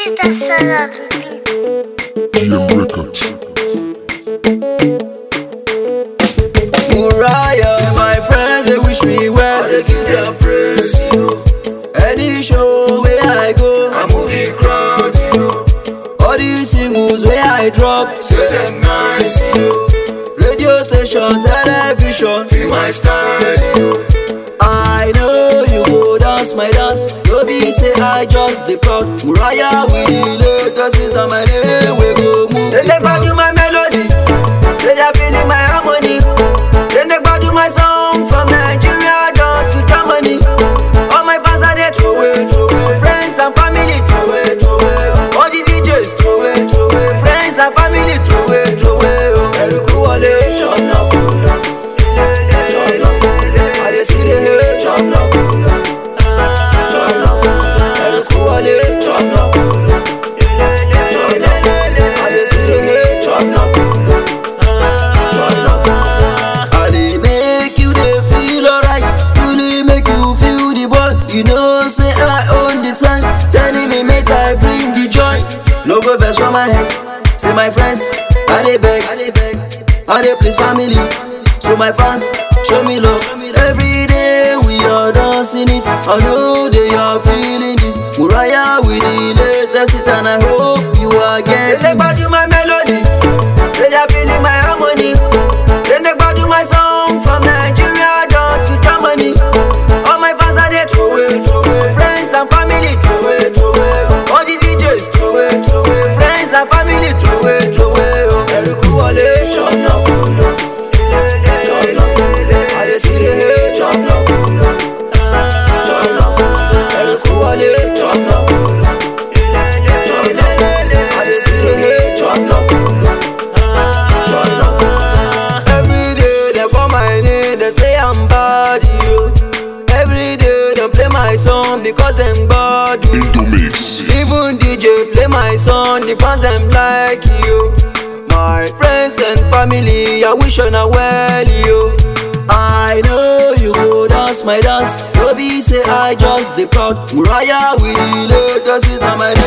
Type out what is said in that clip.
Tita Sarah GM Records. Uriah, my friends, they wish me well. They give their praise, Any show where I go, I move the crowd, all these singles where I drop, say them nice, radio station, television, feel my style, I know you go dance my dance. No be say I just the proud. Uriah with the latest hit on my name, we go move. Then they do my melody, they are feeling my harmony. Then they do my song from Nigeria down to Germany. All my fans are there, throw away, friends and family, throw away. All the DJs, throw away, friends and family, throw away. Very cool, shut up, I just see the hate, shut up, very cool, shut up, I just see the hate, shut up. I dey make you dey feel alright, really make you feel the boy. You know say I own the time, telling me make I bring the joy. No go best from my head, say my friends, I dey beg, I dey please family. So my fans, show me love. Every day we are dancing it. I know they are feeling this. Uriah with the latest hit, and I hope you are getting Then they this. do my melody, they are feeling my harmony. Then they do my song from Nigeria down to Germany. All my fans are there, throw away, friends and family, throw away. All the DJs, throw away, friends and family, throw away. Very cool, shut up, I just see the hate, shut up, very cool, shut up, I just see the hate, shut up. Every day they call my name, they say I'm bad, yo. Every day they play my song because them bad, yo. Indomix. Even DJ play my song, the fans them like you. My friends and family, I wish on a well, yo. I know you go dance my dance. No be say I just the proud. Uriah with the latest hit on my